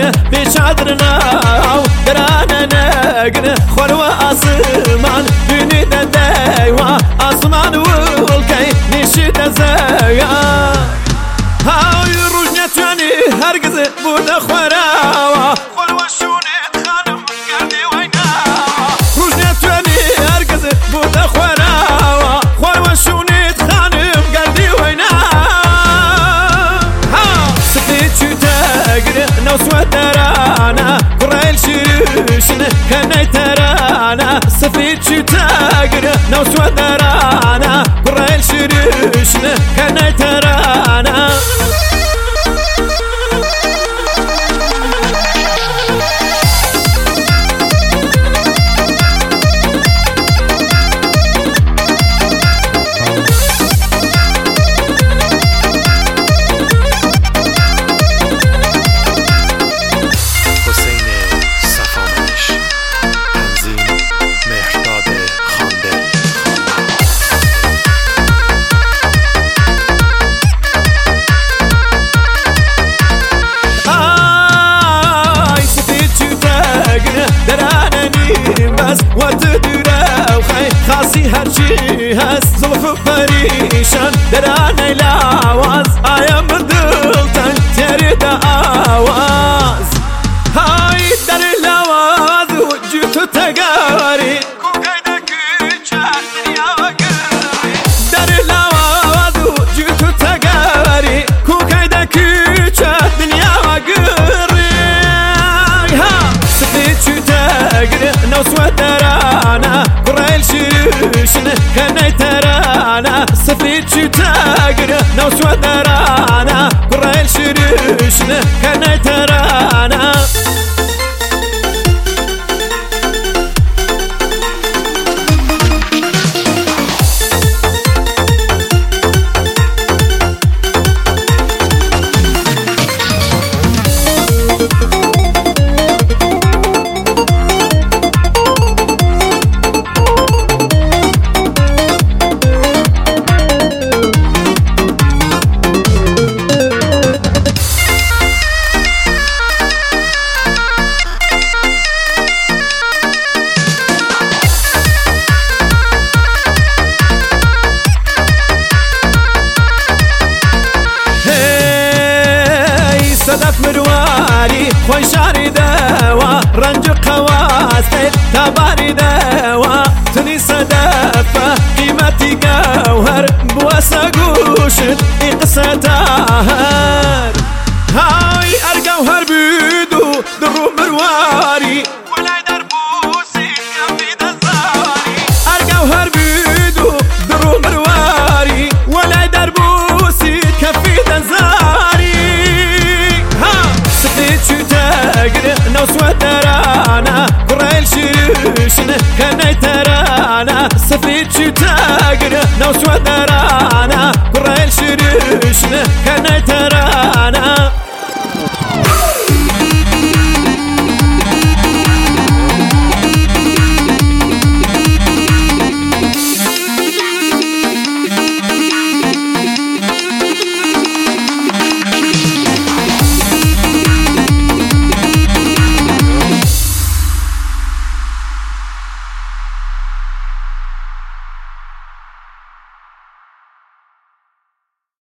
نگن بیچادرنا درانه نگن خور و آسمان دنی دیوا آسمان ولکی نشید زیا های روز نتوانی هرگز بود خورا خور و شونت خانم کردی وینا روز نتوانی هرگز بود خورا خور و شونت خانم کردی وینا سفید چو تاگر نوسو ترانا قرائل شیرشن کنی ترانا سفید چو تاگر نوسو ترانا قرائل شیرشن کنی ترانا وتدرا وخي خاصي هرشي هس زلف بريشان دراني لاواز آيا مدلتن تريد آواز هاي در لاواز وجوتو تقاري كوكايدا كيشان دنيا وقري در لاواز وجوتو تقاري كوكايدا كيشان دنيا وقري ها سفيد شو تقري نوسو ترانا قرائل شيرشن كني ترانا سفيد شو تاقر نوسو ترانا قرائل شيرشن كني ترانا صدف مرواري خوي شاري دوا رنج قواسي تباري دوا تني صدفة قيمتي جوهر بواسا قوشت إقساتهر هاي أرجوهر بيدو درو مرواري ولا دربوسي في دزاري أرجوهر بيدو درو مرواري ولا دربوسي كفي دزاري نوسو ترانا قرائل شيرشن كني ترانا سفيد شو تاقر نوسو ترانا قرائل شيرشن